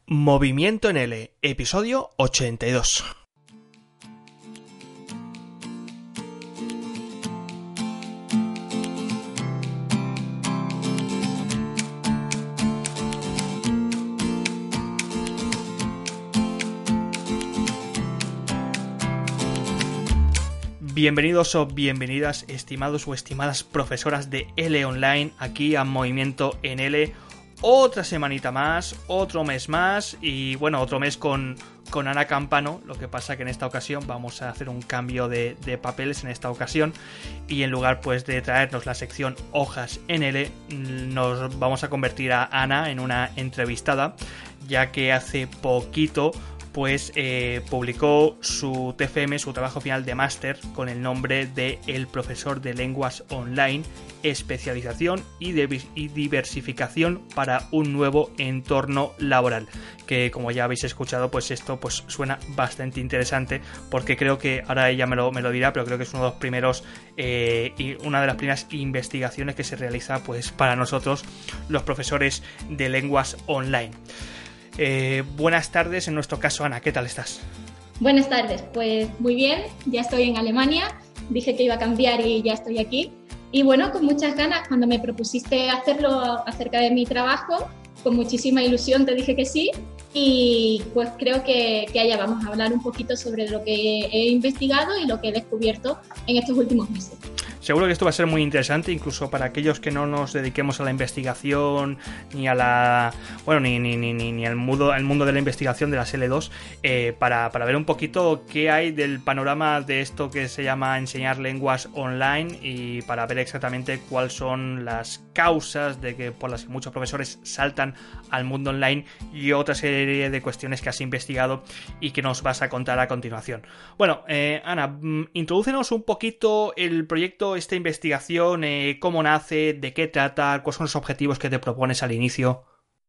Movimiento en L, episodio 82. Bienvenidos o bienvenidas, estimados o estimadas profesoras de L Online, aquí a Movimiento en L. Otra semanita más, otro mes más y bueno, otro mes con Ana Campano. Lo que pasa que en esta ocasión vamos a hacer un cambio de papeles en esta ocasión y en lugar pues de traernos la sección Hojas en L, nos vamos a convertir a Ana en una entrevistada, ya que hace poquito pues publicó su TFM, su trabajo final de máster, con el nombre de El profesor de lenguas online, especialización y diversificación para un nuevo entorno laboral, que como ya habéis escuchado, pues esto pues suena bastante interesante, porque creo que, ahora ella me lo dirá, pero creo que es uno de los primeros y una de las primeras investigaciones que se realiza pues para nosotros los profesores de lenguas online. Buenas tardes, en nuestro caso, Ana, ¿qué tal estás? Buenas tardes, pues muy bien, ya estoy en Alemania, dije que iba a cambiar y ya estoy aquí. Y bueno, con muchas ganas, cuando me propusiste hacerlo acerca de mi trabajo, con muchísima ilusión te dije que sí. Y pues creo que allá vamos a hablar un poquito sobre lo que he investigado y lo que he descubierto en estos últimos meses. Seguro que esto va a ser muy interesante, incluso para aquellos que no nos dediquemos a la investigación ni a la, bueno, ni al mundo de la investigación de las L2, para ver un poquito qué hay del panorama de esto que se llama enseñar lenguas online, y para ver exactamente cuáles son las causas de que por las que muchos profesores saltan al mundo online y otra serie de cuestiones que has investigado y que nos vas a contar a continuación. Bueno, Ana, introdúcenos un poquito el proyecto, esta investigación, cómo nace, de qué trata, cuáles son los objetivos que te propones al inicio.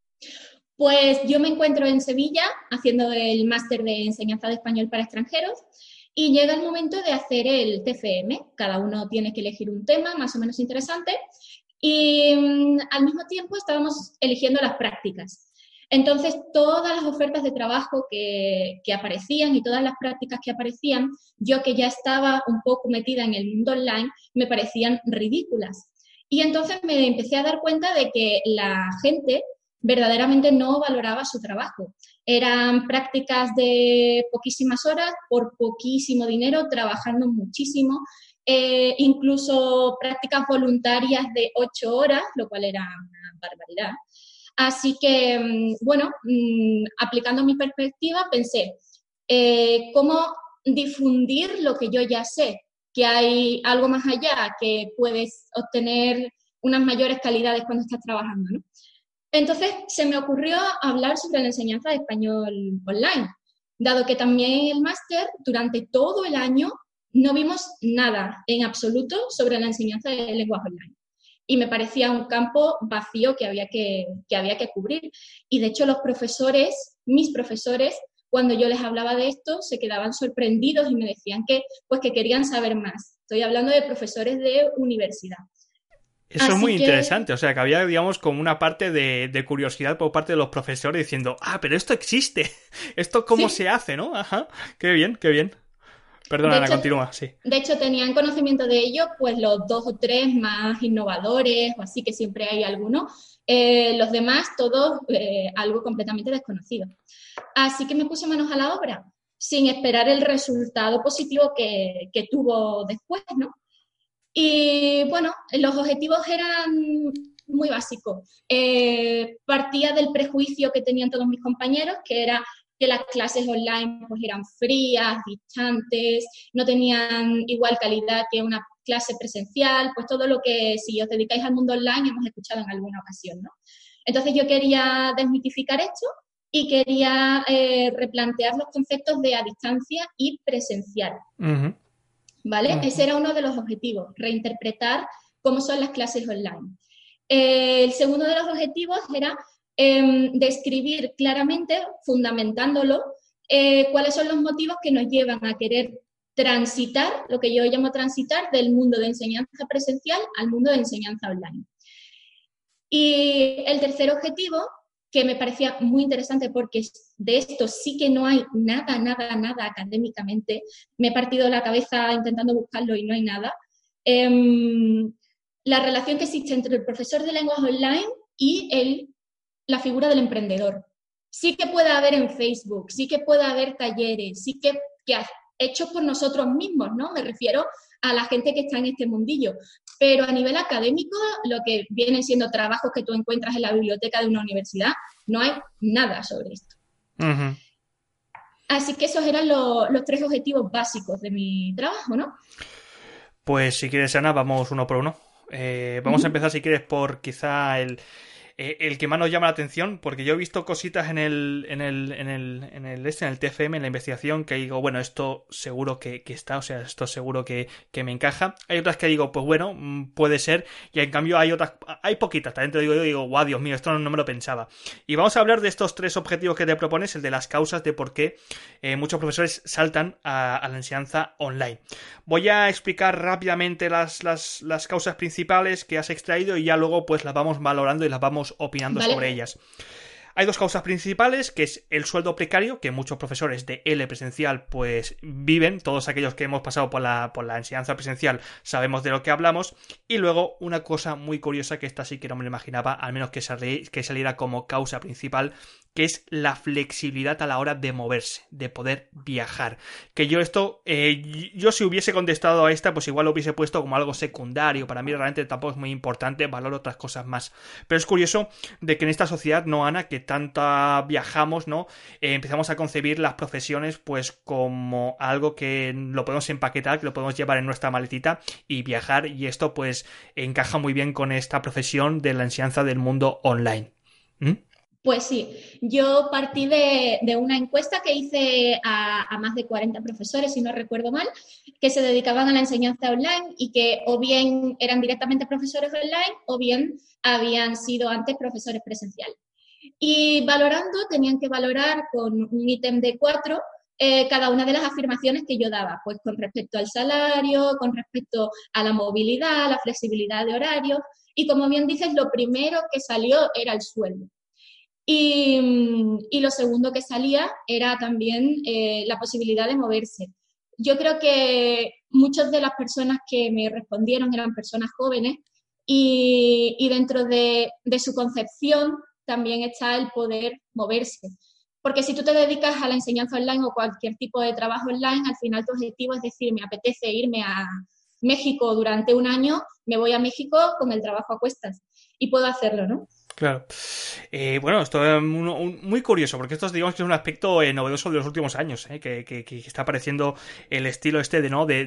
Pues yo me encuentro en Sevilla haciendo el máster de enseñanza de español para extranjeros y llega el momento de hacer el TFM. Cada uno tiene que elegir un tema más o menos interesante y al mismo tiempo estábamos eligiendo las prácticas. Entonces, todas las ofertas de trabajo que aparecían y todas las prácticas que aparecían, yo que ya estaba un poco metida en el mundo online, me parecían ridículas. Y entonces me empecé a dar cuenta de que la gente verdaderamente no valoraba su trabajo. Eran prácticas de poquísimas horas, por poquísimo dinero, trabajando muchísimo, incluso prácticas voluntarias de 8 horas, lo cual era una barbaridad. Así que, bueno, aplicando mi perspectiva, pensé, ¿cómo difundir lo que yo ya sé? Que hay algo más allá, que puedes obtener unas mayores calidades cuando estás trabajando, ¿no? Entonces, se me ocurrió hablar sobre la enseñanza de español online, dado que también en el máster, durante todo el año, no vimos nada en absoluto sobre la enseñanza de lenguas online. Y me parecía un campo vacío que había que cubrir. Y de hecho los profesores, mis profesores, cuando yo les hablaba de esto, se quedaban sorprendidos y me decían que querían saber más. Estoy hablando de profesores de universidad. Eso es muy interesante, o sea, que había, digamos, como una parte de curiosidad por parte de los profesores diciendo, pero esto existe, esto cómo se hace, ¿no? Ajá, qué bien, qué bien. Perdona, Ana, continúa, sí. De hecho, tenían conocimiento de ello, pues los 2 o 3 más innovadores, o así, que siempre hay alguno. Los demás, todos, algo completamente desconocido. Así que me puse manos a la obra, sin esperar el resultado positivo que tuvo después, ¿no? Y bueno, los objetivos eran muy básicos. Partía del prejuicio que tenían todos mis compañeros, que era que las clases online pues eran frías, distantes, no tenían igual calidad que una clase presencial, pues todo lo que, si os dedicáis al mundo online, hemos escuchado en alguna ocasión, ¿no? Entonces yo quería desmitificar esto y quería replantear los conceptos de a distancia y presencial. Uh-huh. ¿Vale? Uh-huh. Ese era uno de los objetivos, reinterpretar cómo son las clases online. El segundo de los objetivos era describir claramente, fundamentándolo, cuáles son los motivos que nos llevan a querer transitar, lo que yo llamo transitar, del mundo de enseñanza presencial al mundo de enseñanza online. Y el tercer objetivo que me parecía muy interesante porque de esto sí que no hay nada académicamente. Me he partido la cabeza intentando buscarlo y no hay nada. La relación que existe entre el profesor de lenguas online y la figura del emprendedor. Sí que puede haber en Facebook, sí que puede haber talleres, sí que hechos por nosotros mismos, ¿no? Me refiero a la gente que está en este mundillo. Pero a nivel académico, lo que vienen siendo trabajos que tú encuentras en la biblioteca de una universidad, no hay nada sobre esto. Uh-huh. Así que esos eran los 3 objetivos básicos de mi trabajo, ¿no? Pues si quieres, Ana, vamos uno por uno. Vamos a empezar, si quieres, por quizá el que más nos llama la atención, porque yo he visto cositas en el TFM, en la investigación, que digo, bueno, esto seguro que está, o sea, esto seguro que me encaja. Hay otras que digo, pues bueno, puede ser, y en cambio hay otras, hay poquitas, también te digo, guau, Dios mío, esto no me lo pensaba. Y vamos a hablar de estos 3 objetivos que te propones, el de las causas de por qué muchos profesores saltan a la enseñanza online. Voy a explicar rápidamente las causas principales que has extraído y ya luego pues las vamos valorando y las vamos opinando sobre ellas. Hay 2 causas principales, que es el sueldo precario, que muchos profesores de L presencial pues viven, todos aquellos que hemos pasado por la enseñanza presencial sabemos de lo que hablamos, y luego una cosa muy curiosa, que esta sí que no me lo imaginaba, al menos que saliera como causa principal, que es la flexibilidad a la hora de moverse, de poder viajar. Que yo yo si hubiese contestado a esta, pues igual lo hubiese puesto como algo secundario, para mí realmente tampoco es muy importante, valoro otras cosas más. Pero es curioso de que en esta sociedad, ¿no, Ana?, que tanta viajamos, ¿no? Empezamos a concebir las profesiones pues como algo que lo podemos empaquetar, que lo podemos llevar en nuestra maletita y viajar, y esto pues encaja muy bien con esta profesión de la enseñanza del mundo online. Pues sí, yo partí de una encuesta que hice a más de 40 profesores, si no recuerdo mal, que se dedicaban a la enseñanza online y que o bien eran directamente profesores online o bien habían sido antes profesores presenciales. Y valorando, tenían que valorar con un ítem de 4 cada una de las afirmaciones que yo daba, pues con respecto al salario, con respecto a la movilidad, a la flexibilidad de horarios, y como bien dices, lo primero que salió era el sueldo. Y lo segundo que salía era también la posibilidad de moverse. Yo creo que muchas de las personas que me respondieron eran personas jóvenes y dentro de su concepción también está el poder moverse. Porque si tú te dedicas a la enseñanza online o cualquier tipo de trabajo online, al final tu objetivo es decir, me apetece irme a México durante un año, me voy a México con el trabajo a cuestas y puedo hacerlo, ¿no? Claro. Bueno, esto es muy curioso, porque esto digamos que es un aspecto novedoso de los últimos años, que está apareciendo el estilo este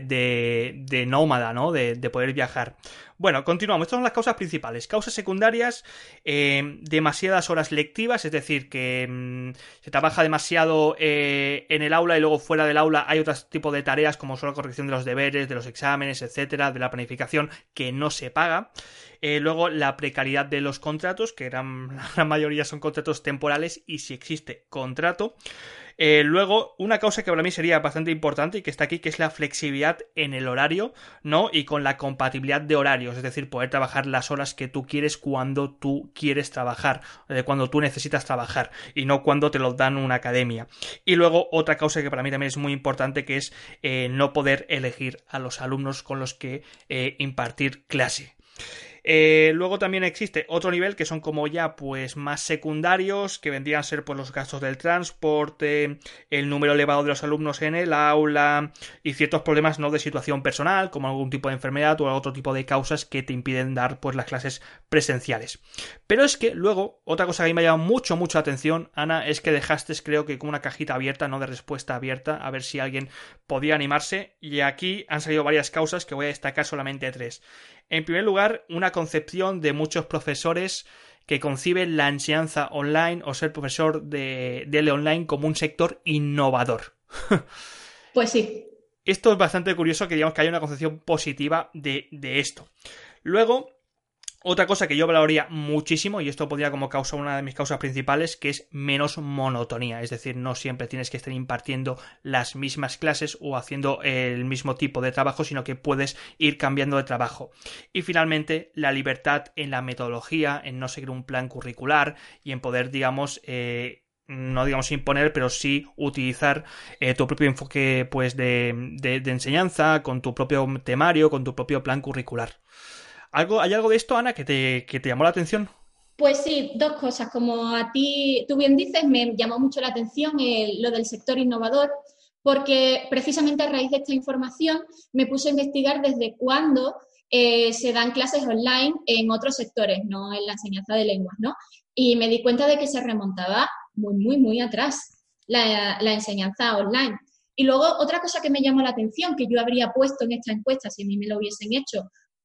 de nómada, ¿no? De poder viajar. Bueno, continuamos. Estas son las causas principales. Causas secundarias, demasiadas horas lectivas, es decir, que se trabaja demasiado en el aula y luego fuera del aula hay otro tipo de tareas como son la corrección de los deberes, de los exámenes, etcétera, de la planificación, que no se paga. Luego la precariedad de los contratos, que la gran mayoría son contratos temporales y si existe contrato. Luego, una causa que para mí sería bastante importante y que está aquí, que es la flexibilidad en el horario, ¿no? Y con la compatibilidad de horarios, es decir, poder trabajar las horas que tú quieres cuando tú quieres trabajar, cuando tú necesitas trabajar y no cuando te lo dan una academia. Y luego, otra causa que para mí también es muy importante, que es no poder elegir a los alumnos con los que impartir clase. Luego también existe otro nivel que son como ya pues más secundarios, que vendrían a ser pues los gastos del transporte, el número elevado de los alumnos en el aula y ciertos problemas no de situación personal, como algún tipo de enfermedad o otro tipo de causas que te impiden dar pues las clases presenciales. Pero es que luego, otra cosa que a mí me ha llamado mucho la atención, Ana, es que dejaste, creo que como una cajita abierta, no de respuesta abierta, a ver si alguien podía animarse, y aquí han salido varias causas que voy a destacar solamente 3. En primer lugar, una concepción de muchos profesores que conciben la enseñanza online o ser profesor de online como un sector innovador. Pues sí. Esto es bastante curioso, que digamos que haya una concepción positiva de esto. Luego, Otra cosa que yo valoraría muchísimo, y esto podría como causa una de mis causas principales, que es menos monotonía. Es decir, no siempre tienes que estar impartiendo las mismas clases o haciendo el mismo tipo de trabajo, sino que puedes ir cambiando de trabajo. Y finalmente, la libertad en la metodología, en no seguir un plan curricular y en poder, digamos, no digamos imponer, pero sí utilizar tu propio enfoque pues de enseñanza, con tu propio temario, con tu propio plan curricular. ¿Hay algo de esto, Ana, que te llamó la atención? Pues sí, dos cosas. Como a ti, tú bien dices, me llamó mucho la atención lo del sector innovador, porque precisamente a raíz de esta información me puse a investigar desde cuándo se dan clases online en otros sectores, no en la enseñanza de lenguas, ¿no? Y me di cuenta de que se remontaba muy, muy, muy atrás la enseñanza online. Y luego otra cosa que me llamó la atención, que yo habría puesto en esta encuesta si a mí me lo hubiesen hecho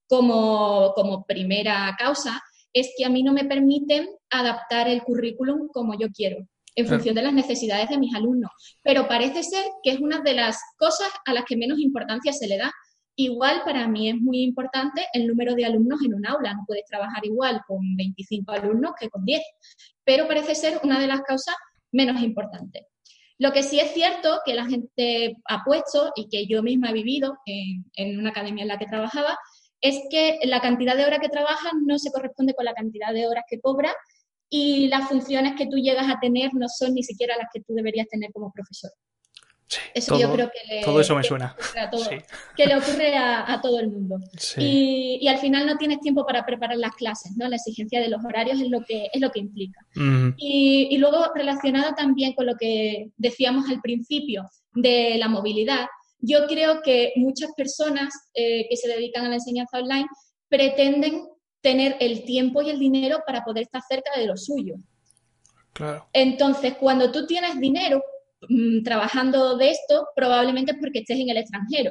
como primera causa, es que a mí no me permiten adaptar el currículum como yo quiero, en Claro. función de las necesidades de mis alumnos. Pero parece ser que es una de las cosas a las que menos importancia se le da. Igual para mí es muy importante el número de alumnos en un aula. No puedes trabajar igual con 25 alumnos que con 10. Pero parece ser una de las causas menos importantes. Lo que sí es cierto que la gente ha puesto y que yo misma he vivido en una academia en la que trabajaba, es que la cantidad de horas que trabajas no se corresponde con la cantidad de horas que cobras y las funciones que tú llegas a tener no son ni siquiera las que tú deberías tener como profesor. Sí, Eso yo creo que todo eso me le suena. ocurre a Sí, todo, que le ocurre a todo el mundo. sí. Y al final no tienes tiempo para preparar las clases, ¿no? La exigencia de los horarios es lo que implica. Mm, Y luego, relacionado también con lo que decíamos al principio de la movilidad, yo creo que muchas personas que se dedican a la enseñanza online pretenden tener el tiempo y el dinero para poder estar cerca de lo suyo. claro. Entonces, cuando tú tienes dinero trabajando de esto, probablemente es porque estés en el extranjero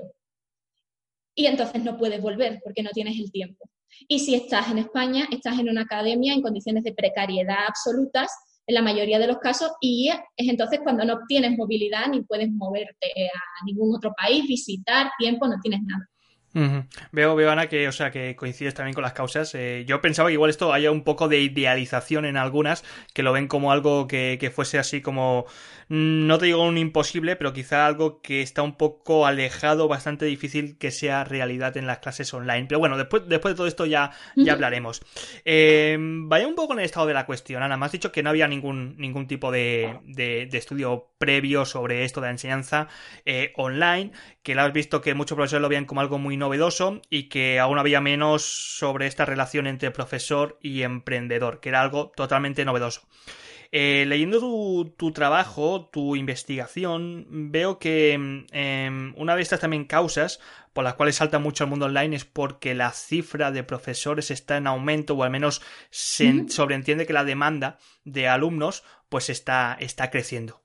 y entonces no puedes volver porque no tienes el tiempo. Y si estás en España, estás en una academia en condiciones de precariedad absolutas en la mayoría de los casos y es entonces cuando no tienes movilidad ni puedes moverte a ningún otro país, visitar, tiempo, no tienes nada. Ujú. Veo, Ana, que, o sea, que coincides también con las causas. Yo pensaba que igual esto haya un poco de idealización en algunas, que lo ven como algo que fuese así como, no te digo un imposible, pero quizá algo que está un poco alejado, bastante difícil que sea realidad en las clases online. Pero bueno, después de todo esto ya hablaremos. Vaya un poco en el estado de la cuestión, Ana. Me has dicho que no había ningún tipo de estudio previo sobre esto de la enseñanza online, que lo has visto que muchos profesores lo veían como algo muy novedoso y que aún había menos sobre esta relación entre profesor y emprendedor, que era algo totalmente novedoso. Leyendo tu trabajo, tu investigación, veo que una de estas también causas por las cuales salta mucho el mundo online es porque la cifra de profesores está en aumento, o al menos se sobreentiende que la demanda de alumnos pues está creciendo.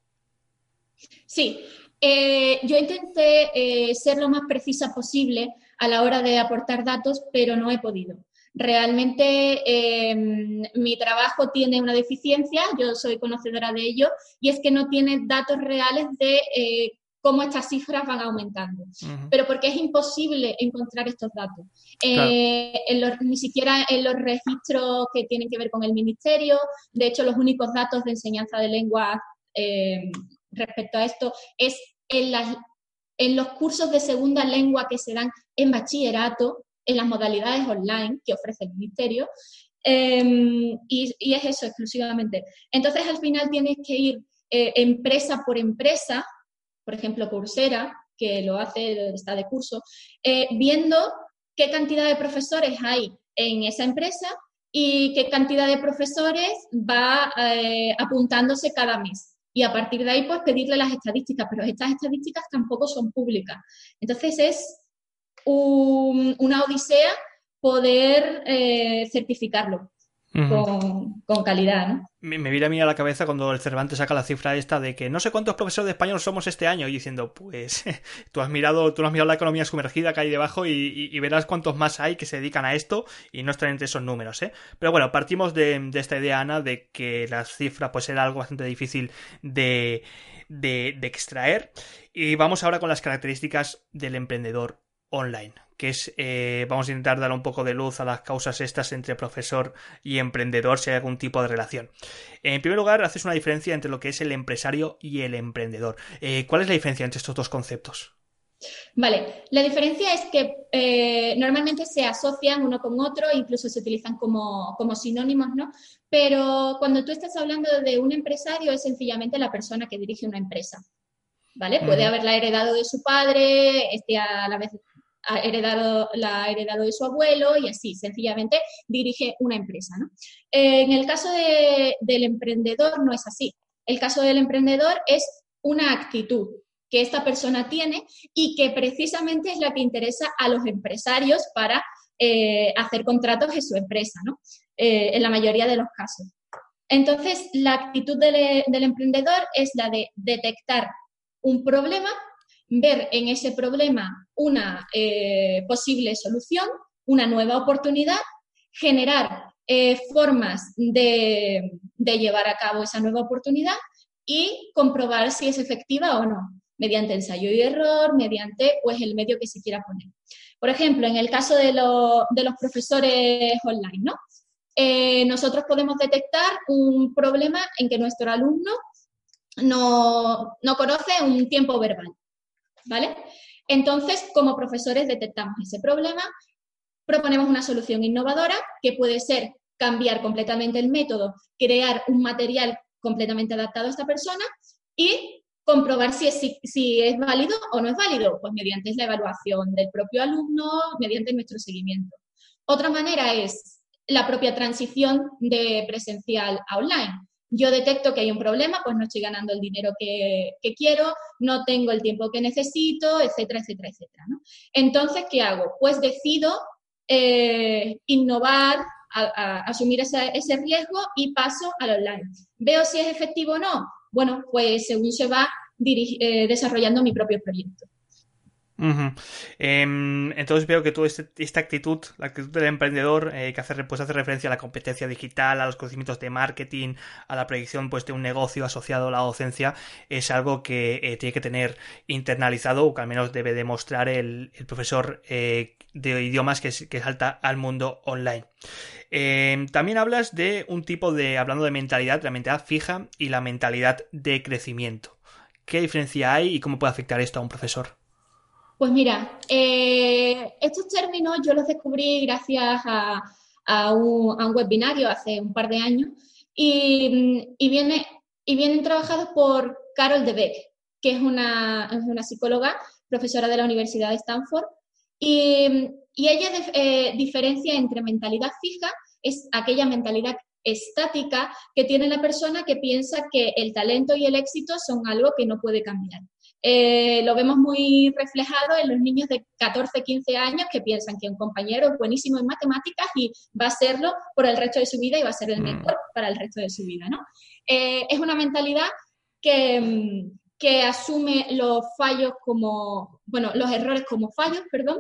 Sí, yo intenté ser lo más precisa posible a la hora de aportar datos, pero no he podido. Realmente mi trabajo tiene una deficiencia, yo soy conocedora de ello, y es que no tiene datos reales de cómo estas cifras van aumentando. Uh-huh. Pero porque es imposible encontrar estos datos. Claro. Ni siquiera en los registros que tienen que ver con el ministerio, de hecho los únicos datos de enseñanza de lenguas respecto a esto es en los cursos de segunda lengua que se dan en bachillerato, en las modalidades online que ofrece el Ministerio, y es eso exclusivamente. Entonces, al final tienes que ir empresa por empresa, por ejemplo, Coursera, que lo hace, está de curso, viendo qué cantidad de profesores hay en esa empresa y qué cantidad de profesores va apuntándose cada mes. Y a partir de ahí, pues pedirle las estadísticas, pero estas estadísticas tampoco son públicas. Entonces es una odisea poder certificarlo Uh-huh. con calidad, ¿no? Me viene a mí a la cabeza cuando el Cervantes saca la cifra esta de que no sé cuántos profesores de español somos este año, y diciendo, pues tú no has mirado la economía sumergida que hay debajo y verás cuántos más hay que se dedican a esto y no están entre esos números, ¿eh? Pero bueno, partimos de esta idea, Ana, de que las cifras pues era algo bastante difícil de extraer, y vamos ahora con las características del emprendedor online. que es, vamos a intentar dar un poco de luz a las causas estas entre profesor y emprendedor, si hay algún tipo de relación. En primer lugar, haces una diferencia entre lo que es el empresario y el emprendedor. ¿Cuál es la diferencia entre estos dos conceptos? Vale, la diferencia es que normalmente se asocian uno con otro, incluso se utilizan como sinónimos, ¿no? Pero cuando tú estás hablando de un empresario es sencillamente la persona que dirige una empresa, ¿vale? Puede haberla heredado de su padre, a la vez la ha heredado de su abuelo y así, sencillamente dirige una empresa, ¿no? En el caso del emprendedor no es así. El caso del emprendedor es una actitud que esta persona tiene y que precisamente es la que interesa a los empresarios para hacer contratos en su empresa, ¿no? En la mayoría de los casos. Entonces, la actitud del emprendedor es la de detectar un problema, ver en ese problema una posible solución, una nueva oportunidad, generar formas de llevar a cabo esa nueva oportunidad y comprobar si es efectiva o no, mediante ensayo y error, mediante pues, el medio que se quiera poner. Por ejemplo, en el caso de los profesores online, ¿no? Nosotros podemos detectar un problema en que nuestro alumno no conoce un tiempo verbal, ¿vale? Entonces, como profesores detectamos ese problema, proponemos una solución innovadora que puede ser cambiar completamente el método, crear un material completamente adaptado a esta persona y comprobar si es válido o no es válido, pues mediante la evaluación del propio alumno, mediante nuestro seguimiento. Otra manera es la propia transición de presencial a online. Yo detecto que hay un problema, pues no estoy ganando el dinero que quiero, no tengo el tiempo que necesito, etcétera, etcétera, etcétera, ¿no? Entonces, ¿qué hago? Pues decido innovar, asumir ese riesgo y paso al online. ¿Veo si es efectivo o no? Bueno, pues según se va desarrollando mi propio proyecto. Entonces veo que toda esta actitud, la actitud del emprendedor, que hace referencia a la competencia digital, a los conocimientos de marketing, a la predicción pues, de un negocio asociado a la docencia, es algo que tiene que tener internalizado, o que al menos debe demostrar el profesor de idiomas que salta al mundo online. También hablas de un tipo de, hablando de mentalidad, la mentalidad fija y la mentalidad de crecimiento. ¿Qué diferencia hay y cómo puede afectar esto a un profesor? Pues mira, estos términos yo los descubrí gracias a un webinario hace un par de años y vienen trabajados por Carol Dweck, que es una psicóloga, profesora de la Universidad de Stanford, y ella diferencia entre mentalidad fija, es aquella mentalidad estática que tiene la persona que piensa que el talento y el éxito son algo que no puede cambiar. Lo vemos muy reflejado en los niños de 14, 15 años que piensan que un compañero es buenísimo en matemáticas y va a serlo por el resto de su vida y va a ser el mejor para el resto de su vida, ¿no? Es una mentalidad que asume los fallos los errores como fallos, perdón,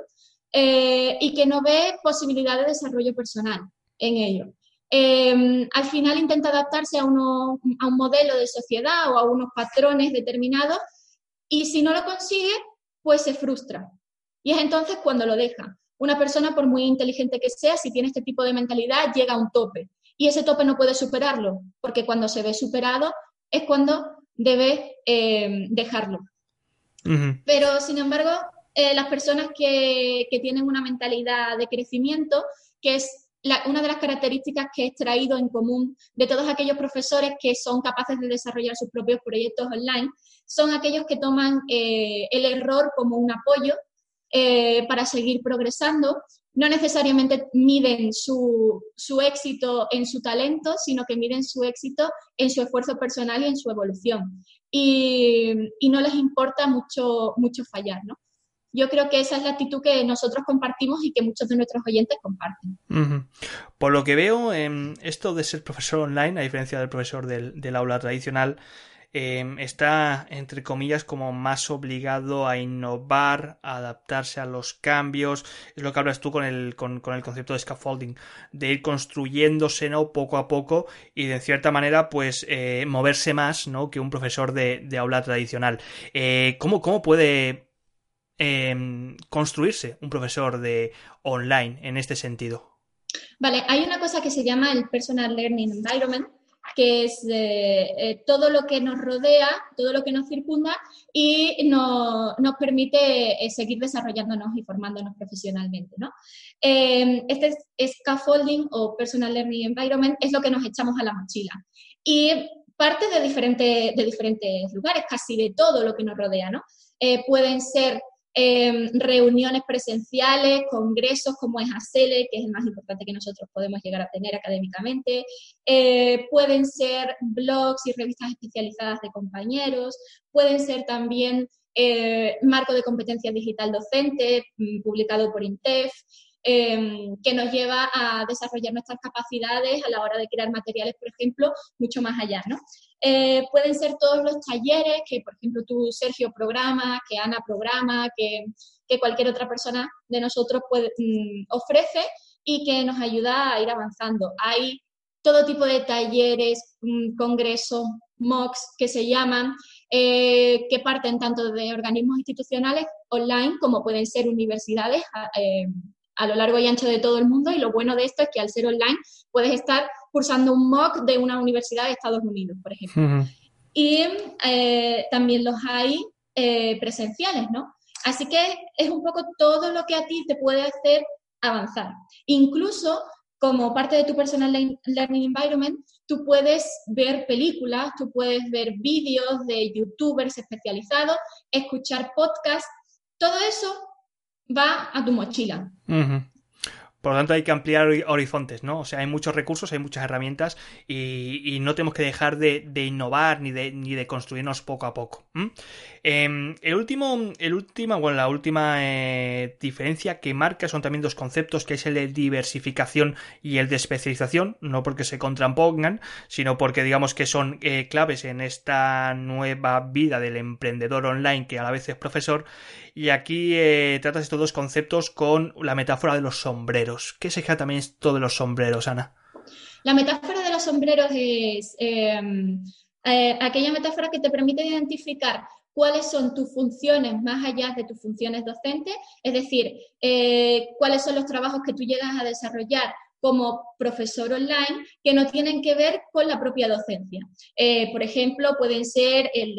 y que no ve posibilidad de desarrollo personal en ello. Al final intenta adaptarse a un modelo de sociedad o a unos patrones determinados y si no lo consigue, pues se frustra. Y es entonces cuando lo deja. Una persona, por muy inteligente que sea, si tiene este tipo de mentalidad, llega a un tope. Y ese tope no puede superarlo, porque cuando se ve superado es cuando debe dejarlo. Pero, sin embargo, las personas que tienen una mentalidad de crecimiento, que es una de las características que he extraído en común de todos aquellos profesores que son capaces de desarrollar sus propios proyectos online, son aquellos que toman el error como un apoyo para seguir progresando. No necesariamente miden su éxito en su talento, sino que miden su éxito en su esfuerzo personal y en su evolución. Y no les importa mucho fallar, ¿no? Yo creo que esa es la actitud que nosotros compartimos y que muchos de nuestros oyentes comparten. Por lo que veo, esto de ser profesor online, a diferencia del profesor del aula tradicional, está, entre comillas, como más obligado a innovar, a adaptarse a los cambios. Es lo que hablas tú con el concepto de scaffolding, de ir construyéndose, ¿no? Poco a poco y de cierta manera, pues, moverse más, ¿no? Que un profesor de aula tradicional. ¿Cómo puede construirse un profesor de online en este sentido? Vale, hay una cosa que se llama el Personal Learning Environment, que es todo lo que nos rodea, todo lo que nos circunda y nos permite seguir desarrollándonos y formándonos profesionalmente, ¿no? Este scaffolding o Personal Learning Environment es lo que nos echamos a la mochila y parte de diferentes lugares, casi de todo lo que nos rodea, ¿no? Pueden ser reuniones presenciales, congresos como es ACELE, que es el más importante que nosotros podemos llegar a tener académicamente, pueden ser blogs y revistas especializadas de compañeros, pueden ser también marco de competencia digital docente publicado por INTEF, que nos lleva a desarrollar nuestras capacidades a la hora de crear materiales, por ejemplo, mucho más allá, ¿no? Pueden ser todos los talleres que, por ejemplo, tú, Sergio, programa, que Ana programa, que cualquier otra persona de nosotros ofrece y que nos ayuda a ir avanzando. Hay todo tipo de talleres, congresos, MOOCs que se llaman, que parten tanto de organismos institucionales online como pueden ser universidades a lo largo y ancho de todo el mundo, y lo bueno de esto es que al ser online puedes estar cursando un MOOC de una universidad de Estados Unidos, por ejemplo. Uh-huh. Y también los hay presenciales, ¿no? Así que es un poco todo lo que a ti te puede hacer avanzar. Incluso como parte de tu Personal Learning Environment, tú puedes ver películas, tú puedes ver vídeos de youtubers especializados, escuchar podcasts, todo eso va a tu mochila. Uh-huh. Por lo tanto, hay que ampliar horizontes, ¿no? O sea, hay muchos recursos, hay muchas herramientas y no tenemos que dejar de innovar ni de construirnos poco a poco. La última diferencia que marca son también dos conceptos, que es el de diversificación y el de especialización, no porque se contrapongan, sino porque digamos que son claves en esta nueva vida del emprendedor online que a la vez es profesor. Y aquí tratas estos dos conceptos con la metáfora de los sombreros. ¿Qué es exactamente esto de los sombreros, Ana? La metáfora de los sombreros es aquella metáfora que te permite identificar cuáles son tus funciones más allá de tus funciones docentes, es decir, cuáles son los trabajos que tú llegas a desarrollar como profesor online que no tienen que ver con la propia docencia. Por ejemplo, pueden ser el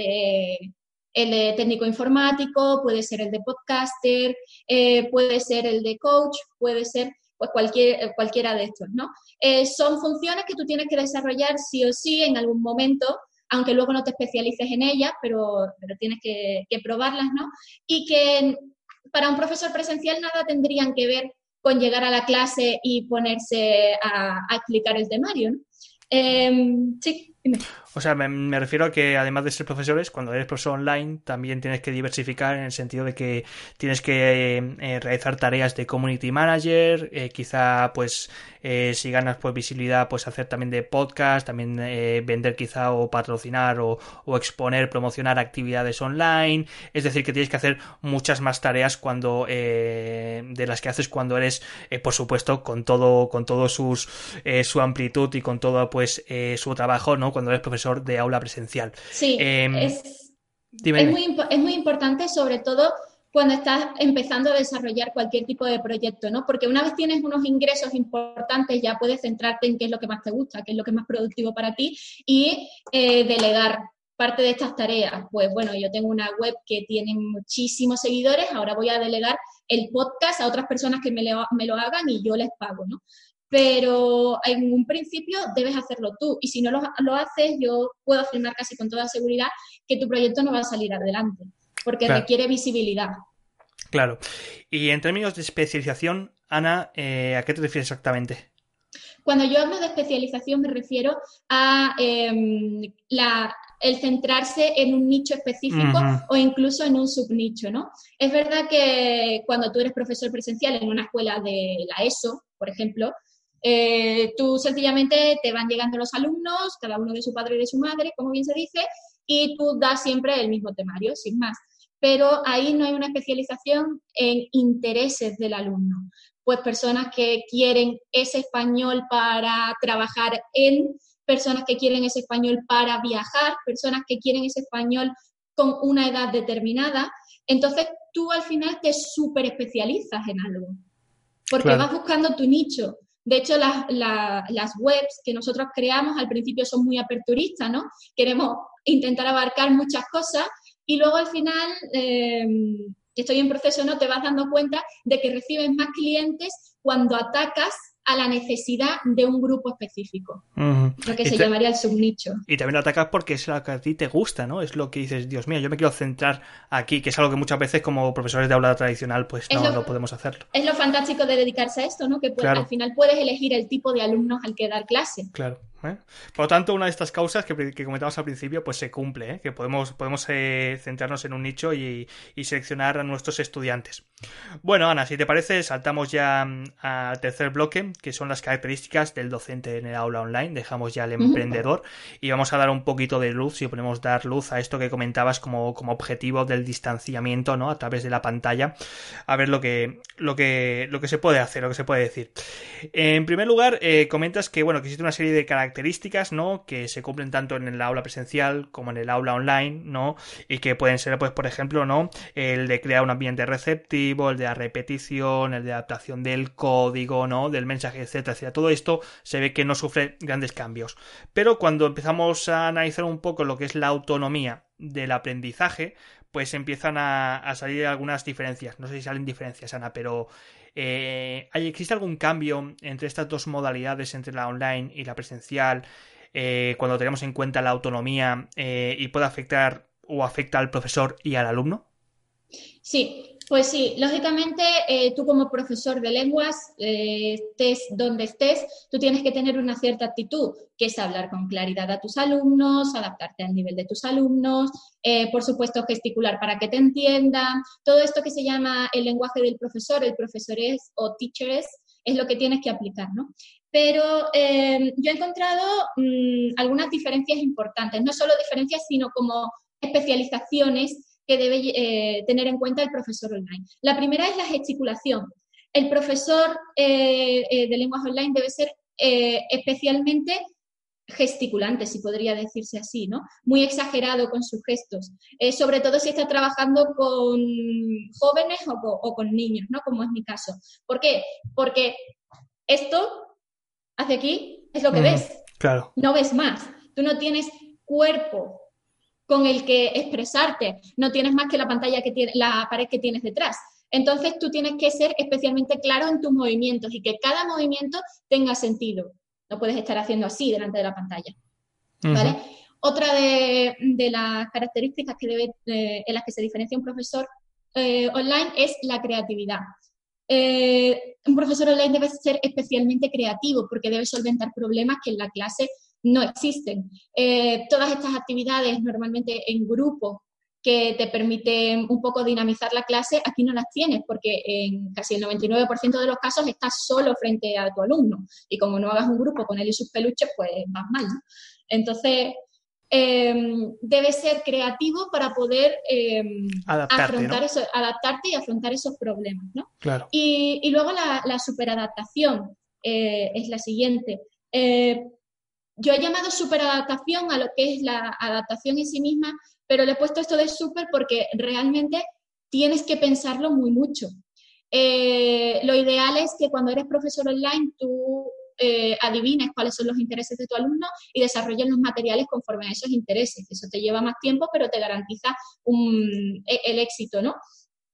de técnico informático, puede ser el de podcaster, puede ser el de coach, puede ser pues cualquiera de estos, ¿no? Son funciones que tú tienes que desarrollar sí o sí en algún momento, aunque luego no te especialices en ellas, pero tienes que probarlas, ¿no? Y que para un profesor presencial nada tendrían que ver con llegar a la clase y ponerse a explicar el temario, ¿no? Sí, dime. O sea, me refiero a que además de ser profesores, cuando eres profesor online también tienes que diversificar en el sentido de que tienes que realizar tareas de community manager, quizá pues si ganas pues visibilidad pues hacer también de podcast, también vender quizá o patrocinar o exponer, promocionar actividades online, es decir que tienes que hacer muchas más tareas cuando de las que haces cuando eres por supuesto con todo su amplitud y con todo pues su trabajo, ¿no? Cuando eres profesor de aula presencial. Sí, es muy importante, sobre todo cuando estás empezando a desarrollar cualquier tipo de proyecto, ¿no? Porque una vez tienes unos ingresos importantes, ya puedes centrarte en qué es lo que más te gusta, qué es lo que es más productivo para ti y delegar parte de estas tareas. Pues bueno, yo tengo una web que tiene muchísimos seguidores, ahora voy a delegar el podcast a otras personas que me lo hagan y yo les pago, ¿no? Pero en un principio debes hacerlo tú y si no lo haces, yo puedo afirmar casi con toda seguridad que tu proyecto no va a salir adelante, porque requiere visibilidad. Claro. Y en términos de especialización, Ana, ¿a qué te refieres exactamente? Cuando yo hablo de especialización me refiero a el centrarse en un nicho específico o incluso en un subnicho, ¿no? Es verdad que cuando tú eres profesor presencial en una escuela de la ESO, por ejemplo, tú sencillamente te van llegando los alumnos, cada uno de su padre y de su madre, como bien se dice, y tú das siempre el mismo temario, sin más. Pero ahí no hay una especialización en intereses del alumno. Pues personas que quieren ese español para trabajar personas que quieren ese español para viajar, personas que quieren ese español con una edad determinada, entonces tú al final te súper especializas en algo, porque vas buscando tu nicho. De hecho, las webs que nosotros creamos al principio son muy aperturistas, ¿no? Queremos intentar abarcar muchas cosas y luego al final, estoy en proceso, ¿no? Te vas dando cuenta de que recibes más clientes cuando atacas a la necesidad de un grupo específico, lo que se llamaría el subnicho. Y también lo atacas porque es lo que a ti te gusta, ¿no? Es lo que dices, Dios mío, yo me quiero centrar aquí, que es algo que muchas veces como profesores de aula tradicional pues no podemos hacerlo. Es lo fantástico de dedicarse a esto, ¿no? Que al final puedes elegir el tipo de alumnos al que dar clase. Claro. Por lo tanto, una de estas causas que comentábamos al principio pues se cumple, que podemos centrarnos en un nicho y seleccionar a nuestros estudiantes. Bueno, Ana, si te parece, saltamos ya al tercer bloque, que son las características del docente en el aula online. Dejamos ya el emprendedor y vamos a dar un poquito de luz, si podemos dar luz a esto que comentabas como objetivo del distanciamiento, ¿no? A través de la pantalla, a ver lo que se puede hacer, lo que se puede decir. En primer lugar, comentas que existe una serie de características, ¿no? Que se cumplen tanto en el aula presencial como en el aula online, ¿no? Y que pueden ser, pues, por ejemplo, ¿no? El de crear un ambiente receptivo, el de la repetición, el de adaptación del código, ¿no? Del mensaje, etcétera, etcétera. Todo esto se ve que no sufre grandes cambios. Pero cuando empezamos a analizar un poco lo que es la autonomía del aprendizaje, pues empiezan a salir algunas diferencias. No sé si salen diferencias, Ana, pero ¿existe algún cambio entre estas dos modalidades, entre la online y la presencial, cuando tenemos en cuenta la autonomía y puede afectar o afecta al profesor y al alumno? Sí, pues sí, lógicamente tú como profesor de lenguas, estés donde estés, tú tienes que tener una cierta actitud, que es hablar con claridad a tus alumnos, adaptarte al nivel de tus alumnos, por supuesto gesticular para que te entiendan, todo esto que se llama el lenguaje del profesor, el profesores o teachers, es lo que tienes que aplicar, ¿no? Pero yo he encontrado algunas diferencias importantes, no solo diferencias, sino como especializaciones que debe tener en cuenta el profesor online. La primera es la gesticulación. El profesor de lenguas online debe ser especialmente gesticulante, si podría decirse así, ¿no? Muy exagerado con sus gestos, sobre todo si está trabajando con jóvenes o con niños, ¿no? Como es mi caso. ¿Por qué? Porque esto hacia aquí es lo que ves. Claro. No ves más. Tú no tienes cuerpo con el que expresarte, no tienes más que la pantalla la pared que tienes detrás. Entonces tú tienes que ser especialmente claro en tus movimientos y que cada movimiento tenga sentido. No puedes estar haciendo así delante de la pantalla, ¿vale? Otra de las características en las que se diferencia un profesor online es la creatividad. Un profesor online debe ser especialmente creativo porque debe solventar problemas que en la clase no existen. Todas estas actividades normalmente en grupo que te permiten un poco dinamizar la clase, aquí no las tienes porque en casi el 99% de los casos estás solo frente a tu alumno y como no hagas un grupo con él y sus peluches, pues vas mal, ¿no? Entonces, debe ser creativo para poder adaptarte y afrontar esos problemas, ¿no? Claro. Y luego la superadaptación es la siguiente. Yo he llamado superadaptación a lo que es la adaptación en sí misma, pero le he puesto esto de super porque realmente tienes que pensarlo muy mucho. Lo ideal es que cuando eres profesor online tú adivines cuáles son los intereses de tu alumno y desarrolles los materiales conforme a esos intereses. Eso te lleva más tiempo, pero te garantiza el éxito, ¿no?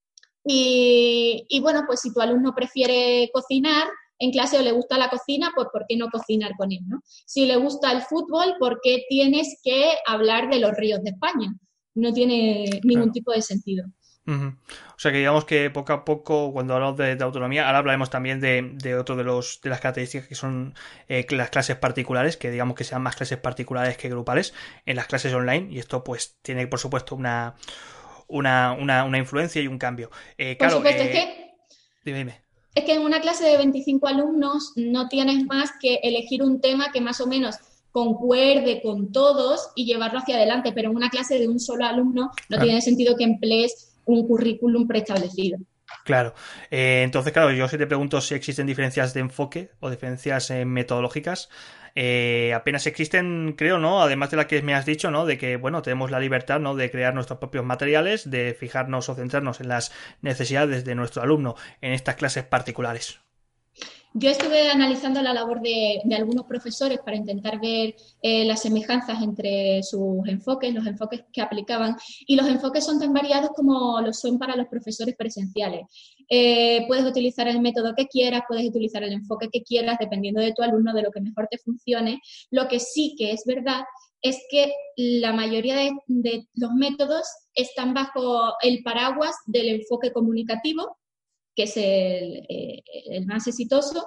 Y bueno, pues si tu alumno prefiere cocinar en clase o le gusta la cocina, pues ¿por qué no cocinar con él, no? Si le gusta el fútbol, ¿por qué tienes que hablar de los ríos de España? No tiene ningún tipo de sentido. O sea que digamos que poco a poco, cuando hablamos de autonomía, ahora hablaremos también de otro de las características que son las clases particulares, que digamos que sean más clases particulares que grupales en las clases online, y esto pues tiene por supuesto una influencia y un cambio. Por supuesto, es que... Dime. Es que en una clase de 25 alumnos no tienes más que elegir un tema que más o menos concuerde con todos y llevarlo hacia adelante, pero en una clase de un solo alumno no tiene sentido que emplees un currículum preestablecido. Claro. Entonces, claro, yo si te pregunto si existen diferencias de enfoque o diferencias metodológicas, apenas existen, creo, ¿no? Además de la que me has dicho, ¿no? De que, bueno, tenemos la libertad, ¿no? De crear nuestros propios materiales, de fijarnos o centrarnos en las necesidades de nuestro alumno en estas clases particulares. Yo estuve analizando la labor de algunos profesores para intentar ver las semejanzas entre sus enfoques, los enfoques que aplicaban, y los enfoques son tan variados como lo son para los profesores presenciales. Puedes utilizar el método que quieras, puedes utilizar el enfoque que quieras, dependiendo de tu alumno, de lo que mejor te funcione. Lo que sí que es verdad es que la mayoría de los métodos están bajo el paraguas del enfoque comunicativo, que es el más exitoso,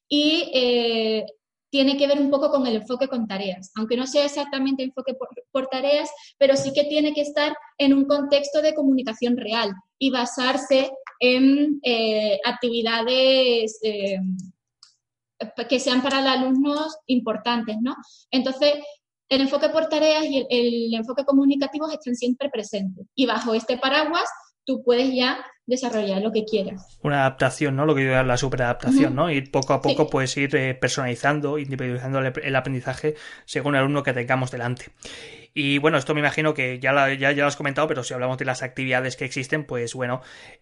y tiene que ver un poco con el enfoque con tareas, aunque no sea exactamente enfoque por tareas, pero sí que tiene que estar en un contexto de comunicación real y basarse en actividades que sean para los alumnos importantes, ¿no? Entonces, el enfoque por tareas y el enfoque comunicativo están siempre presentes, y bajo este paraguas tú puedes ya desarrollar lo que quieras. Una adaptación, ¿no? Lo que yo llamo la superadaptación, ¿no? Ir poco a poco, Sí. pues ir personalizando, individualizando el aprendizaje según el alumno que tengamos delante. Y bueno, esto me imagino que ya lo has comentado, pero si hablamos de las actividades que existen, pues bueno,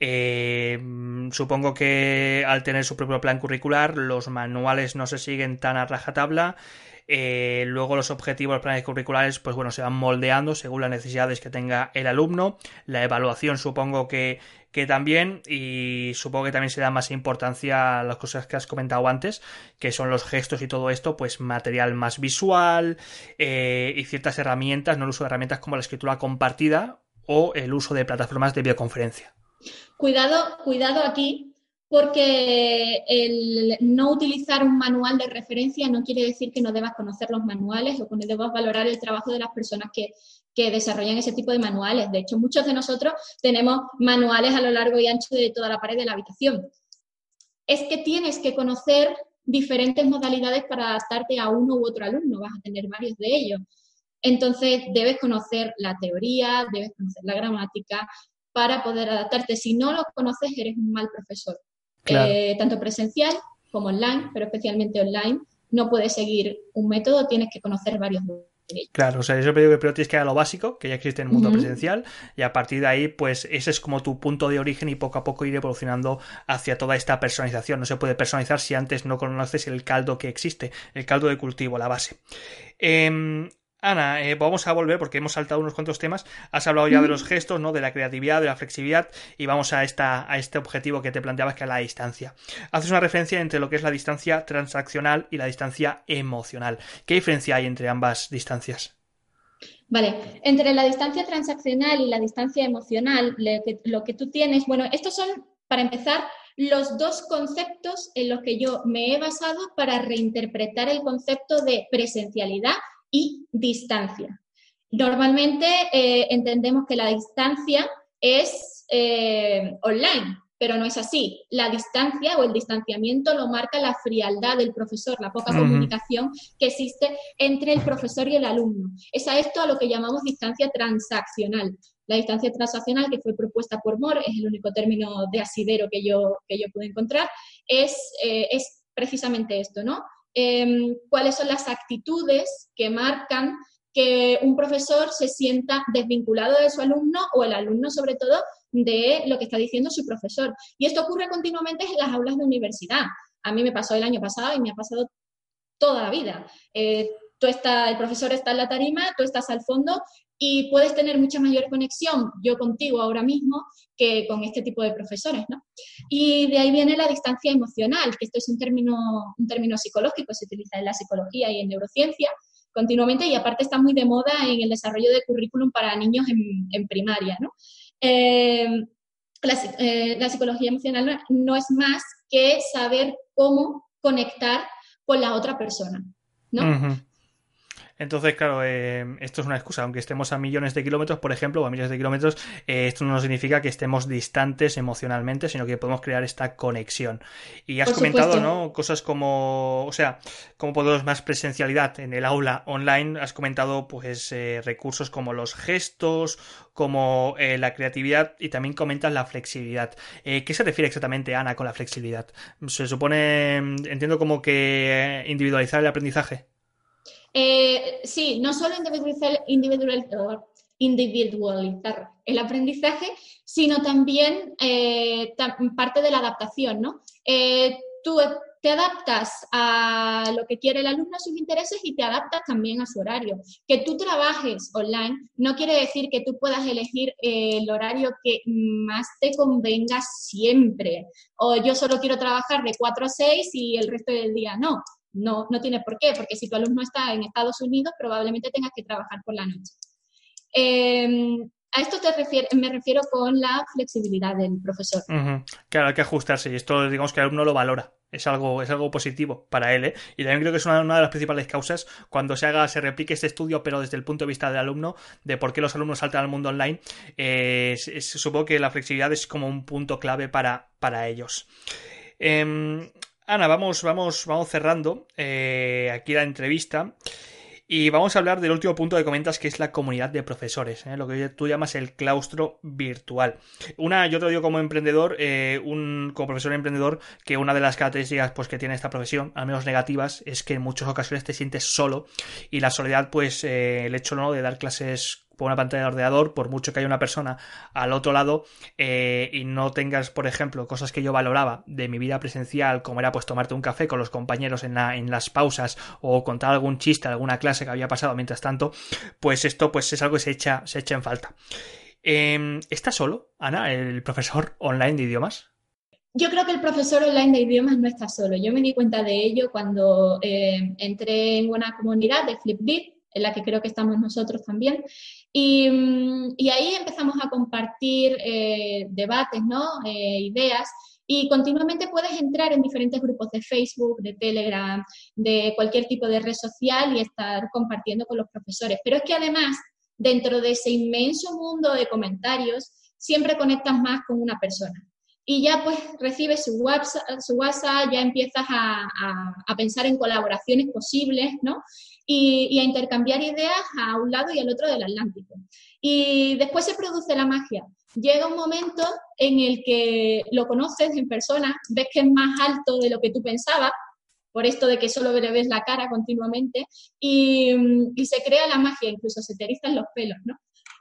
supongo que al tener su propio plan curricular, los manuales no se siguen tan a rajatabla. Luego los objetivos, los planes curriculares, pues bueno, se van moldeando según las necesidades que tenga el alumno. La evaluación supongo que también, y supongo que también se da más importancia a las cosas que has comentado antes, que son los gestos y todo esto, pues material más visual, y ciertas herramientas, no el uso de herramientas como la escritura compartida o el uso de plataformas de videoconferencia. Cuidado aquí, porque el no utilizar un manual de referencia no quiere decir que no debas conocer los manuales o que no debas valorar el trabajo de las personas que desarrollan ese tipo de manuales. De hecho, muchos de nosotros tenemos manuales a lo largo y ancho de toda la pared de la habitación. Es que tienes que conocer diferentes modalidades para adaptarte a uno u otro alumno, vas a tener varios de ellos. Entonces, debes conocer la teoría, debes conocer la gramática para poder adaptarte. Si no lo conoces, eres un mal profesor. Claro. Tanto presencial como online, pero especialmente online, no puedes seguir un método, tienes que conocer varios de ellos. Claro, o sea, yo digo que primero tienes que ir a lo básico, que ya existe en el mundo presencial, y a partir de ahí, pues ese es como tu punto de origen y poco a poco ir evolucionando hacia toda esta personalización. No se puede personalizar si antes no conoces el caldo que existe, el caldo de cultivo, la base. Ana, vamos a volver porque hemos saltado unos cuantos temas. Has hablado ya de los gestos, ¿no? De la creatividad, de la flexibilidad, y vamos a este objetivo que te planteabas, que es la distancia. Haces una referencia entre lo que es la distancia transaccional y la distancia emocional. ¿Qué diferencia hay entre ambas distancias? Vale, entre la distancia transaccional y la distancia emocional, lo que tú tienes, bueno, estos son, para empezar, los dos conceptos en los que yo me he basado para reinterpretar el concepto de presencialidad y distancia. Normalmente entendemos que la distancia es online, pero no es así. La distancia o el distanciamiento lo marca la frialdad del profesor, la poca comunicación que existe entre el profesor y el alumno. Es a esto a lo que llamamos distancia transaccional. La distancia transaccional, que fue propuesta por Moore, es el único término de asidero que yo pude encontrar, es precisamente esto, ¿no? Cuáles son las actitudes que marcan que un profesor se sienta desvinculado de su alumno o el alumno, sobre todo, de lo que está diciendo su profesor. Y esto ocurre continuamente en las aulas de universidad. A mí me pasó el año pasado y me ha pasado toda la vida. El profesor está en la tarima, tú estás al fondo y puedes tener mucha mayor conexión, yo contigo ahora mismo, que con este tipo de profesores, ¿no? Y de ahí viene la distancia emocional, que esto es un término psicológico, se utiliza en la psicología y en neurociencia continuamente, y aparte está muy de moda en el desarrollo de currículum para niños en primaria, ¿no? La psicología emocional no es más que saber cómo conectar con la otra persona, ¿no? Entonces, claro, esto es una excusa. Aunque estemos a millones de kilómetros, por ejemplo, o a miles de kilómetros, esto no significa que estemos distantes emocionalmente, sino que podemos crear esta conexión. Y has comentado, ¿no? Cosas como, o sea, cómo podemos más presencialidad en el aula online. Has comentado, pues, recursos como los gestos, como la creatividad, y también comentas la flexibilidad. ¿Qué se refiere exactamente, Ana, con la flexibilidad? Se supone, entiendo como que individualizar el aprendizaje. Sí, no solo individualizar el aprendizaje, sino también parte de la adaptación, ¿no? Tú te adaptas a lo que quiere el alumno, a sus intereses, y te adaptas también a su horario. Que tú trabajes online no quiere decir que tú puedas elegir el horario que más te convenga siempre. O yo solo quiero trabajar de 4 a 6 y el resto del día no. No, no tiene por qué, porque si tu alumno está en Estados Unidos, probablemente tengas que trabajar por la noche. A esto me refiero con la flexibilidad del profesor. Claro, hay que ajustarse y esto, digamos que el alumno lo valora. Es algo positivo para él, ¿eh? Y también creo que es una de las principales causas cuando se replique este estudio, pero desde el punto de vista del alumno, de por qué los alumnos saltan al mundo online. Supongo que la flexibilidad es como un punto clave para ellos. Ana, vamos cerrando aquí la entrevista. Y vamos a hablar del último punto que comentas, que es la comunidad de profesores, lo que tú llamas el claustro virtual. Yo te lo digo como emprendedor, como profesor emprendedor, que una de las características pues, que tiene esta profesión, al menos negativas, es que en muchas ocasiones te sientes solo, y la soledad, pues el hecho, ¿no?, de dar clases por una pantalla de ordenador, por mucho que haya una persona al otro lado, y no tengas, por ejemplo, cosas que yo valoraba de mi vida presencial, como era pues tomarte un café con los compañeros en las pausas, o contar algún chiste, alguna clase que había pasado mientras tanto, pues esto pues es algo que se echa en falta. ¿Estás solo, Ana, el profesor online de idiomas? Yo creo que el profesor online de idiomas no está solo. Yo me di cuenta de ello cuando entré en una comunidad de Flipgrid, en la que creo que estamos nosotros también, y ahí empezamos a compartir debates, ¿no? Ideas, y continuamente puedes entrar en diferentes grupos de Facebook, de Telegram, de cualquier tipo de red social y estar compartiendo con los profesores. Pero es que además, dentro de ese inmenso mundo de comentarios, siempre conectas más con una persona. Y ya pues recibes su WhatsApp, ya empiezas a pensar en colaboraciones posibles, ¿no? Y a intercambiar ideas a un lado y al otro del Atlántico. Y después se produce la magia. Llega un momento en el que lo conoces en persona, ves que es más alto de lo que tú pensabas, por esto de que solo le ves la cara continuamente, y se crea la magia, incluso se te erizan los pelos, ¿no?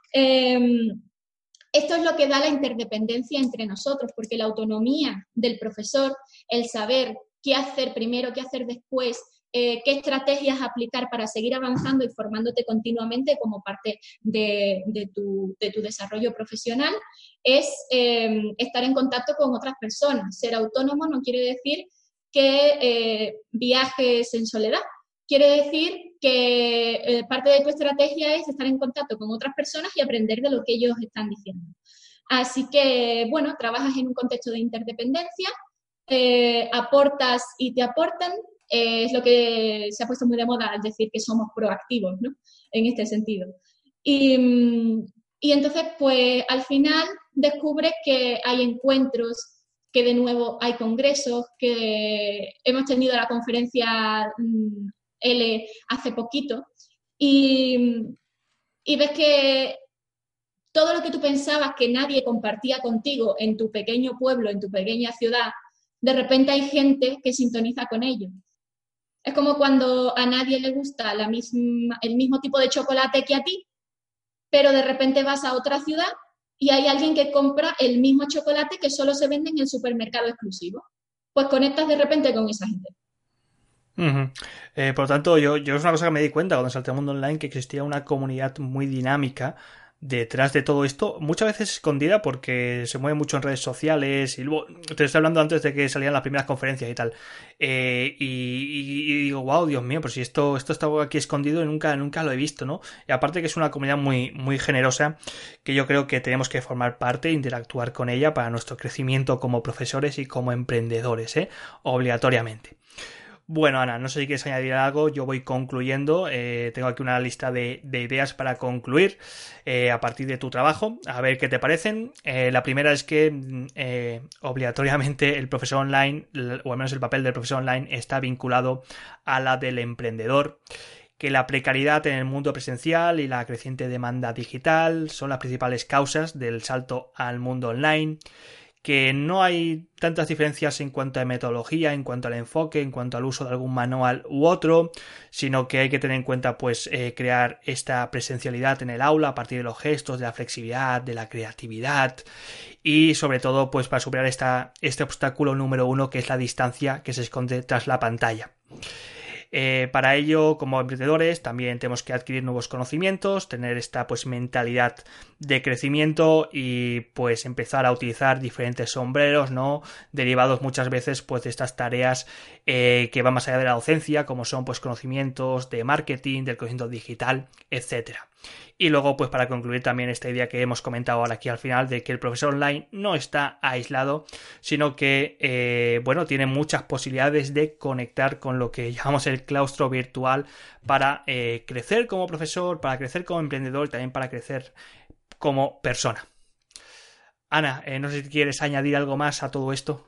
Esto es lo que da la interdependencia entre nosotros, porque la autonomía del profesor, el saber qué hacer primero, qué hacer después, qué estrategias aplicar para seguir avanzando y formándote continuamente como parte de tu desarrollo profesional, es estar en contacto con otras personas. Ser autónomo no quiere decir que viajes en soledad. Quiere decir que parte de tu estrategia es estar en contacto con otras personas y aprender de lo que ellos están diciendo. Así que, bueno, trabajas en un contexto de interdependencia, aportas y te aportan, es lo que se ha puesto muy de moda al decir que somos proactivos, ¿no? En este sentido. Y entonces, pues, al final descubres que hay encuentros, que de nuevo hay congresos, que hemos tenido la conferencia L hace poquito, y ves que todo lo que tú pensabas que nadie compartía contigo en tu pequeño pueblo, en tu pequeña ciudad, de repente hay gente que sintoniza con ello. Es como cuando a nadie le gusta el mismo tipo de chocolate que a ti, pero de repente vas a otra ciudad y hay alguien que compra el mismo chocolate que solo se vende en el supermercado exclusivo. Pues conectas de repente con esa gente. Por lo tanto, yo es una cosa que me di cuenta cuando salté al mundo online, que existía una comunidad muy dinámica detrás de todo esto, muchas veces escondida porque se mueve mucho en redes sociales, y luego te estoy hablando antes de que salían las primeras conferencias y tal, y digo, wow, Dios mío, pues si esto estaba aquí escondido y nunca lo he visto, ¿no? Y aparte que es una comunidad muy, muy generosa, que yo creo que tenemos que formar parte e interactuar con ella para nuestro crecimiento como profesores y como emprendedores, obligatoriamente. Bueno, Ana, no sé si quieres añadir algo, yo voy concluyendo, tengo aquí una lista de ideas para concluir a partir de tu trabajo, a ver qué te parecen. La primera es que obligatoriamente el profesor online, o al menos el papel del profesor online, está vinculado a la del emprendedor, que la precariedad en el mundo presencial y la creciente demanda digital son las principales causas del salto al mundo online, que no hay tantas diferencias en cuanto a metodología, en cuanto al enfoque, en cuanto al uso de algún manual u otro, sino que hay que tener en cuenta pues crear esta presencialidad en el aula a partir de los gestos, de la flexibilidad, de la creatividad y sobre todo pues para superar este obstáculo número 1 que es la distancia que se esconde tras la pantalla. Para ello, como emprendedores, también tenemos que adquirir nuevos conocimientos, tener esta pues mentalidad de crecimiento y pues empezar a utilizar diferentes sombreros, ¿no? Derivados muchas veces pues de estas tareas que van más allá de la docencia, como son pues conocimientos de marketing, del conocimiento digital, etcétera. Y luego, pues para concluir también esta idea que hemos comentado ahora aquí al final de que el profesor online no está aislado, sino que, tiene muchas posibilidades de conectar con lo que llamamos el claustro virtual para crecer como profesor, para crecer como emprendedor y también para crecer como persona. Ana, no sé si quieres añadir algo más a todo esto.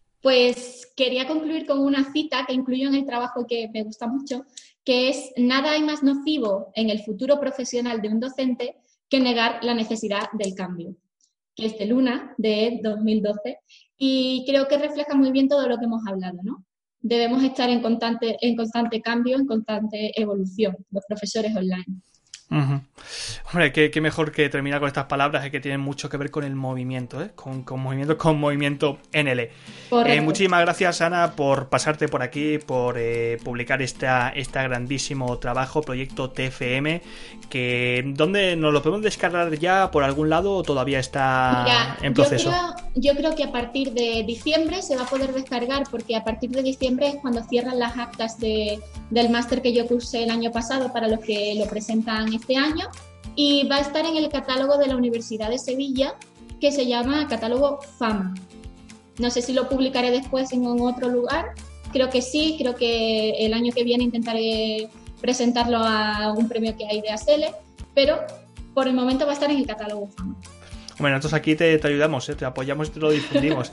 Pues quería concluir con una cita que incluyo en el trabajo que me gusta mucho, que es: nada hay más nocivo en el futuro profesional de un docente que negar la necesidad del cambio, que es de Luna, de 2012, y creo que refleja muy bien todo lo que hemos hablado, ¿no? Debemos estar en constante cambio, en constante evolución, los profesores online. Uh-huh. Hombre, qué mejor que terminar con estas palabras que tienen mucho que ver con el movimiento, con movimiento NL. Muchísimas gracias, Ana, por pasarte por aquí, por publicar este grandísimo trabajo, proyecto TFM, que ¿dónde nos lo podemos descargar ya por algún lado o todavía está en proceso? Yo creo que a partir de diciembre se va a poder descargar, porque a partir de diciembre es cuando cierran las actas del máster que yo cursé el año pasado para los que lo presentan este año, y va a estar en el catálogo de la Universidad de Sevilla, que se llama catálogo FAMA. No sé si lo publicaré después en otro lugar, creo que sí, creo que el año que viene intentaré presentarlo a un premio que hay de ASELE, pero por el momento va a estar en el catálogo FAMA. Bueno, entonces aquí te ayudamos, te apoyamos y te lo difundimos.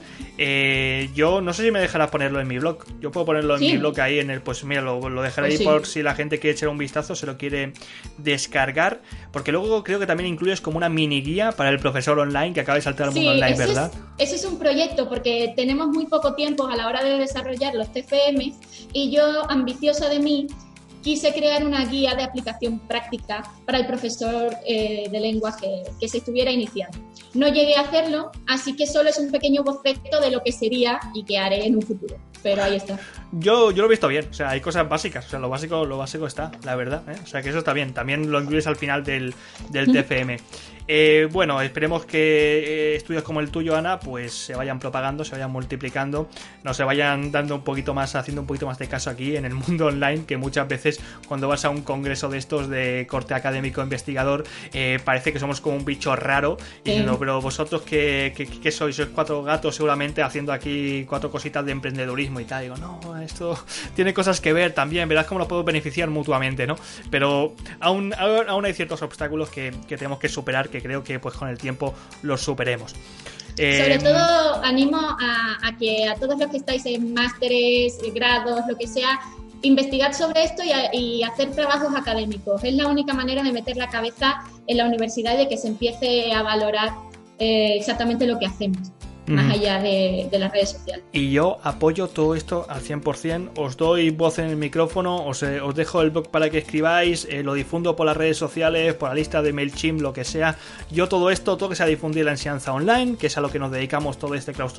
Yo no sé si me dejarás ponerlo en mi blog. Yo puedo ponerlo en mi blog ahí en el... Pues mira, lo dejaré ahí por si la gente quiere echar un vistazo, se lo quiere descargar. Porque luego creo que también incluyes como una mini guía para el profesor online que acaba de saltar al mundo online, ¿verdad? Ese es un proyecto porque tenemos muy poco tiempo a la hora de desarrollar los TFM, y yo, ambiciosa de mí, quise crear una guía de aplicación práctica para el profesor de lenguaje que se estuviera iniciando. No llegué a hacerlo, así que solo es un pequeño boceto de lo que sería y que haré en un futuro. Pero ahí está. Yo lo he visto bien, o sea, hay cosas básicas, o sea, lo básico está, la verdad, o sea, que eso está bien. También lo incluyes al final del TFM. Bueno, esperemos que estudios como el tuyo, Ana, pues se vayan propagando, se vayan multiplicando, nos se vayan dando un poquito más, haciendo un poquito más de caso aquí en el mundo online, que muchas veces cuando vas a un congreso de estos de corte académico investigador, parece que somos como un bicho raro, y no, pero vosotros ¿qué sois? Sois 4 gatos seguramente haciendo aquí 4 cositas de emprendedurismo y tal. Digo, no, esto tiene cosas que ver también, verás cómo lo puedo beneficiar mutuamente, ¿no? Pero aún hay ciertos obstáculos que tenemos que superar, que creo que pues con el tiempo los superemos. Sobre todo animo a que a todos los que estáis en másteres, grados, lo que sea, investigad sobre esto y hacer trabajos académicos. Es la única manera de meter la cabeza en la universidad y de que se empiece a valorar exactamente lo que hacemos, más allá de las redes sociales. Y yo apoyo todo esto al 100%, os doy voz en el micrófono, os dejo el blog para que escribáis, lo difundo por las redes sociales, por la lista de MailChimp, lo que sea. Yo todo que sea difundir la enseñanza online, que es a lo que nos dedicamos todo este claustro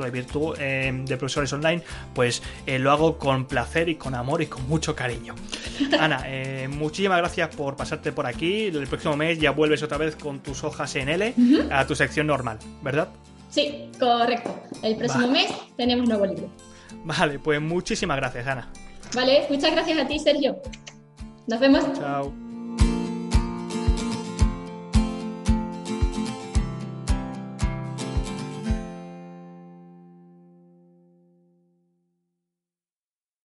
de profesores online, pues lo hago con placer y con amor y con mucho cariño. Ana, muchísimas gracias por pasarte por aquí. El próximo mes ya vuelves otra vez con tus hojas en L a tu sección normal, ¿verdad? Sí, correcto. El próximo mes tenemos nuevo libro. Vale, pues muchísimas gracias, Ana. Vale, muchas gracias a ti, Sergio. Nos vemos. Chao.